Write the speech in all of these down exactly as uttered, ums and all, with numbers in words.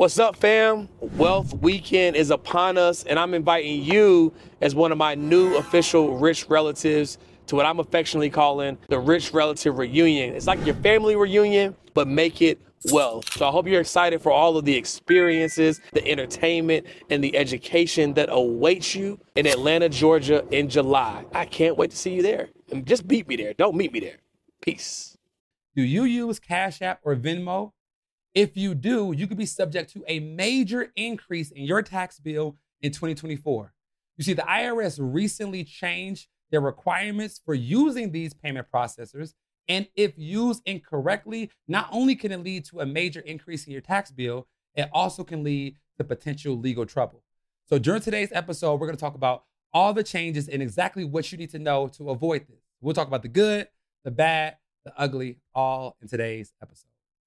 What's up, fam? Wealth Weekend is upon us, and I'm inviting you as one of my new official rich relatives to what I'm affectionately calling the Rich Relative Reunion. It's like your family reunion, but make it wealth. So I hope you're excited for all of the experiences, the entertainment, and the education that awaits you in Atlanta, Georgia in July. I can't wait to see you there. And just beat me there. Don't meet me there. Peace. Do you use Cash App or Venmo? If you do, you could be subject to a major increase in your tax bill in twenty twenty-four. You see, the I R S recently changed their requirements for using these payment processors, and if used incorrectly, not only can it lead to a major increase in your tax bill, it also can lead to potential legal trouble. So during today's episode, we're going to talk about all the changes and exactly what you need to know to avoid this. We'll talk about the good, the bad, the ugly, all in today's episode.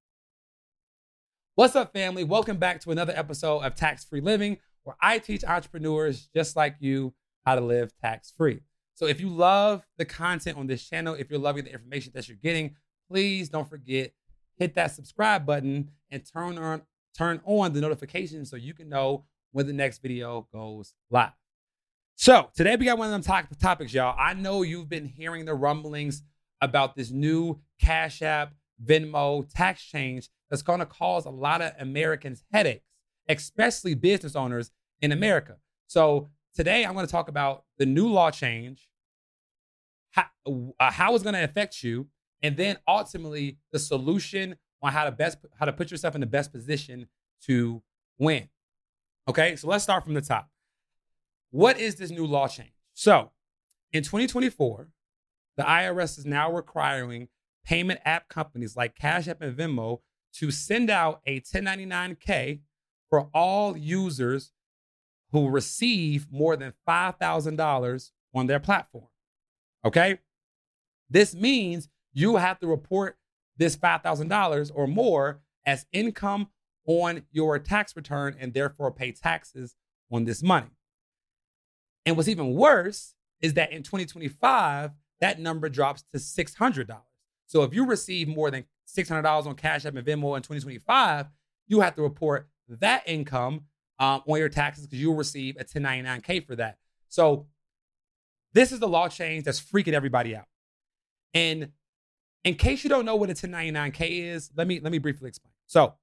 What's up, family? Welcome back to another episode of Tax-Free Living, where I teach entrepreneurs just like you how to live tax-free. So if you love the content on this channel, if you're loving the information that you're getting, please don't forget, hit that subscribe button and turn on, turn on the notifications so you can know when the next video goes live. So today we got one of them top topics, y'all. I know you've been hearing the rumblings about this new Cash App, Venmo tax change that's going to cause a lot of Americans headaches, especially business owners in America. So today I'm going to talk about the new law change, how, uh, how it's going to affect you, and then ultimately the solution on how to best how to put yourself in the best position to win. Okay, so let's start from the top. What is this new law change? So in twenty twenty-four, the I R S is now requiring payment app companies like Cash App and Venmo to send out a ten ninety-nine K for all users who receive more than five thousand dollars on their platform. Okay? This means you have to report this five thousand dollars or more as income on your tax return and therefore pay taxes on this money. And what's even worse is that in twenty twenty-five, that number drops to six hundred dollars. So if you receive more than six hundred dollars on Cash App and Venmo in twenty twenty-five, you have to report that income um, on your taxes because you'll receive a ten ninety-nine K for that. So this is the law change that's freaking everybody out. And in case you don't know what a ten ninety-nine K is, let me let me briefly explain. So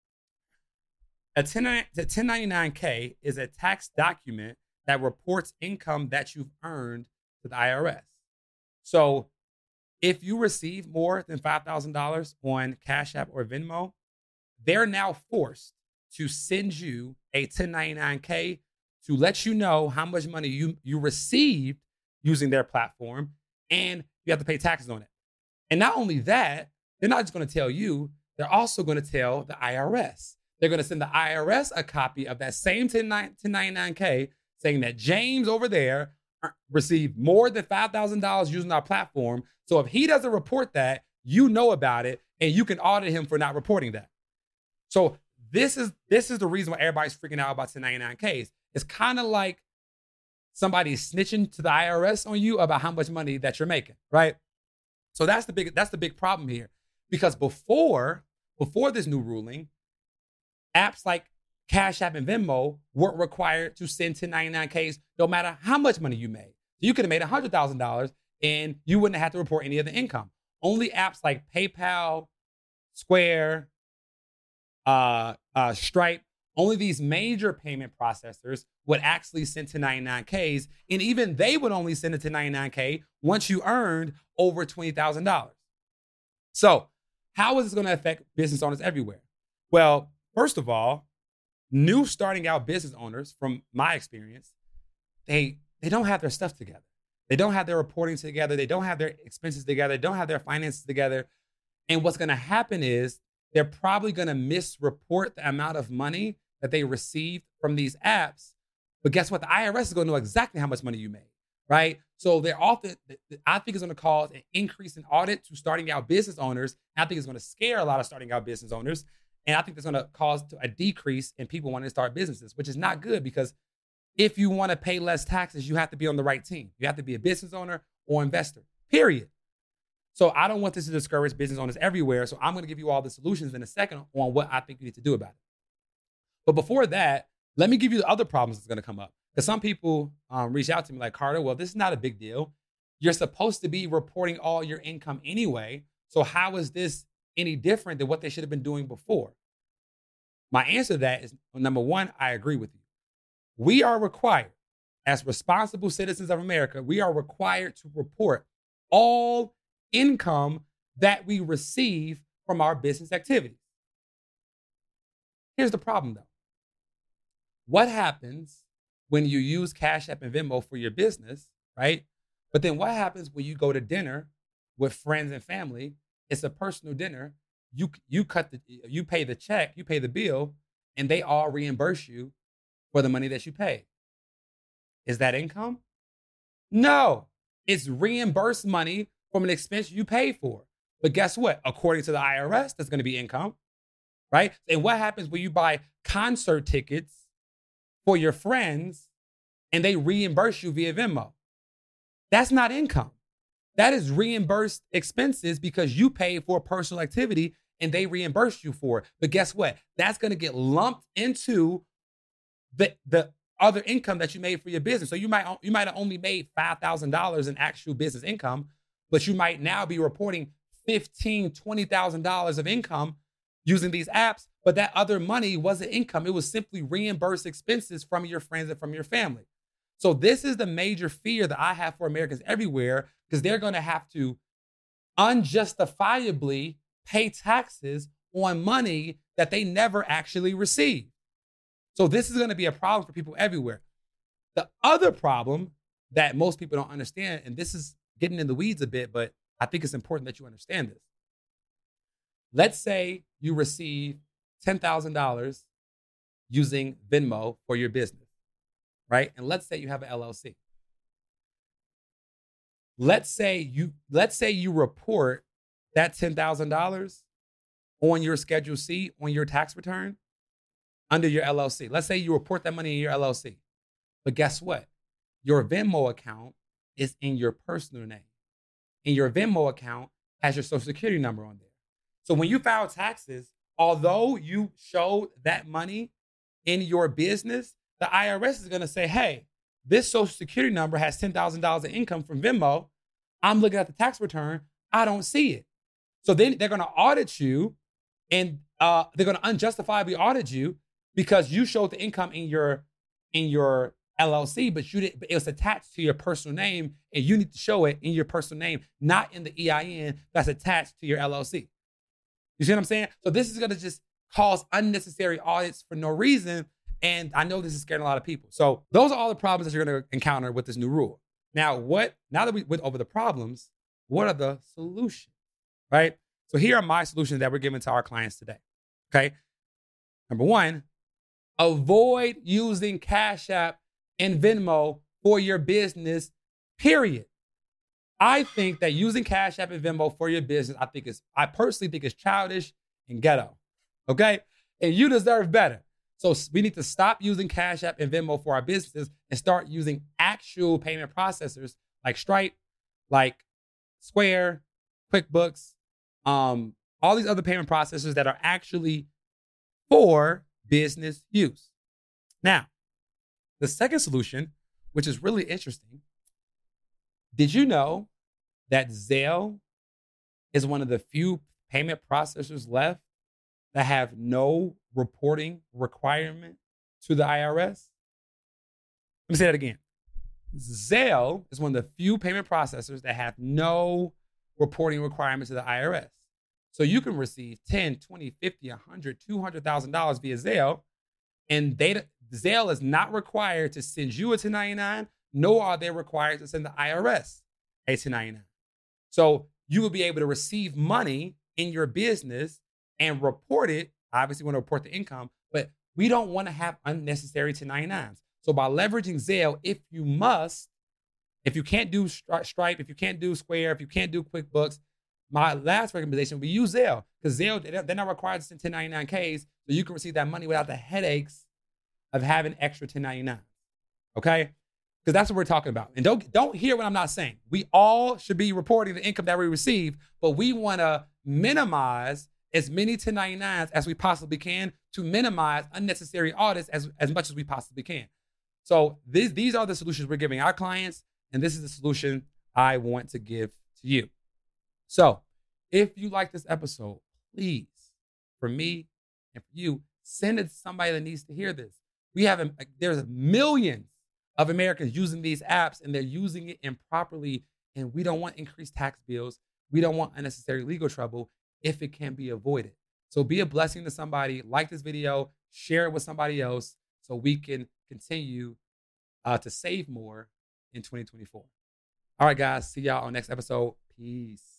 a ten ninety-nine K is a tax document that reports income that you've earned to the I R S. So if you receive more than five thousand dollars on Cash App or Venmo, they're now forced to send you a ten ninety-nine K to let you know how much money you, you received using their platform, and you have to pay taxes on it. And not only that, they're not just going to tell you, they're also going to tell the I R S. They're going to send the I R S a copy of that same ten ninety-nine K saying that James over there received more than five thousand dollars using our platform. So if he doesn't report that, you know about it, and you can audit him for not reporting that. So this is this is the reason why everybody's freaking out about ten ninety-nine Ks. It's kind of like somebody snitching to the I R S on you about how much money that you're making, right? So that's the big that's the big problem here, because before before this new ruling, apps like Cash App and Venmo weren't required to send ten ninety-nine Ks no matter how much money you made. So you could have made one hundred thousand dollars and you wouldn't have to report any of the income. Only apps like PayPal, Square, uh, uh, Stripe, only these major payment processors would actually send ten ninety-nine Ks, and even they would only send a ten ninety-nine K once you earned over twenty thousand dollars. So how is this going to affect business owners everywhere? Well, first of all, new starting out business owners, from my experience, they they don't have their stuff together. They don't have their reporting together. They don't have their expenses together. They don't have their finances together. And what's going to happen is they're probably going to misreport the amount of money that they received from these apps. But guess what? The I R S is going to know exactly how much money you made, right? So they're often, I think it's going to cause an increase in audit to starting out business owners. I think it's going to scare a lot of starting out business owners. And I think it's going to cause a decrease in people wanting to start businesses, which is not good, because if you want to pay less taxes, you have to be on the right team. You have to be a business owner or investor, period. So I don't want this to discourage business owners everywhere. So I'm going to give you all the solutions in a second on what I think you need to do about it. But before that, let me give you the other problems that's going to come up. Because some people um, reach out to me like, Carter, well, this is not a big deal. You're supposed to be reporting all your income anyway. So how is this any different than what they should have been doing before? My answer to that is, number one, I agree with you. We are required, as responsible citizens of America, we are required to report all income that we receive from our business activities. Here's the problem, though. What happens when you use Cash App and Venmo for your business, right? But then what happens when you go to dinner with friends and family? It's a personal dinner. You you cut the you pay the check, you pay the bill, and they all reimburse you for the money that you paid. Is that income? No, it's reimbursed money from an expense you paid for. But guess what? According to the I R S, that's going to be income, right? And what happens when you buy concert tickets for your friends and they reimburse you via Venmo? That's not income. That is reimbursed expenses because you paid for a personal activity and they reimbursed you for it. But guess what? That's going to get lumped into the, the other income that you made for your business. So you might, you might have only made five thousand dollars in actual business income, but you might now be reporting fifteen thousand dollars, twenty thousand dollars of income using these apps, but that other money wasn't income. It was simply reimbursed expenses from your friends and from your family. So this is the major fear that I have for Americans everywhere, because they're going to have to unjustifiably pay taxes on money that they never actually received. So this is going to be a problem for people everywhere. The other problem that most people don't understand, and this is getting in the weeds a bit, but I think it's important that you understand this. Let's say you receive ten thousand dollars using Venmo for your business, right? And let's say you have an L L C. Let's say you let's say you report that ten thousand dollars on your Schedule C on your tax return under your L L C. Let's say you report that money in your L L C. But guess what? Your Venmo account is in your personal name. And your Venmo account has your Social Security number on there. So when you file taxes, although you showed that money in your business, the I R S is going to say, hey, this Social Security number has ten thousand dollars of income from Venmo. I'm looking at the tax return. I don't see it. So then they're going to audit you, and uh, they're going to unjustifiably audit you because you showed the income in your in your L L C, but you didn't. But it was attached to your personal name, and you need to show it in your personal name, not in the E I N that's attached to your L L C. You see what I'm saying? So this is going to just cause unnecessary audits for no reason. And I know this is scaring a lot of people. So those are all the problems that you're going to encounter with this new rule. Now, what? Now that we went over the problems, what are the solutions, right? So here are my solutions that we're giving to our clients today, okay? Number one, avoid using Cash App and Venmo for your business, period. I think that using Cash App and Venmo for your business, I think is, I personally think is childish and ghetto, okay? And you deserve better. So we need to stop using Cash App and Venmo for our businesses and start using actual payment processors like Stripe, like Square, QuickBooks, um, all these other payment processors that are actually for business use. Now, the second solution, which is really interesting, did you know that Zelle is one of the few payment processors left that have no reporting requirement to the I R S? Let me say that again. Zelle is one of the few payment processors that have no reporting requirement to the I R S. So you can receive ten, twenty, fifty, one hundred, two hundred thousand dollars via Zelle, and they, Zelle is not required to send you a ten ninety-nine, nor are they required to send the I R S a ten ninety-nine. So you will be able to receive money in your business and report it. Obviously, you want to report the income, but we don't want to have unnecessary ten ninety-nines. So by leveraging Zelle, if you must, if you can't do Stripe, if you can't do Square, if you can't do QuickBooks, my last recommendation would be use Zelle, because Zelle, they're not required to send ten ninety-nine Ks, so you can receive that money without the headaches of having extra ten ninety-nine. Okay? Because that's what we're talking about. And don't, don't hear what I'm not saying. We all should be reporting the income that we receive, but we want to minimize as many ten ninety-nines as we possibly can to minimize unnecessary audits as, as much as we possibly can. So these, these are the solutions we're giving our clients, and this is the solution I want to give to you. So if you like this episode, please, for me and for you, send it to somebody that needs to hear this. We have, a, there's millions of Americans using these apps, and they're using it improperly, and we don't want increased tax bills. We don't want unnecessary legal trouble if it can be avoided. So be a blessing to somebody. Like this video, share it with somebody else so we can continue uh, to save more in twenty twenty-four. All right, guys. See y'all on next episode. Peace.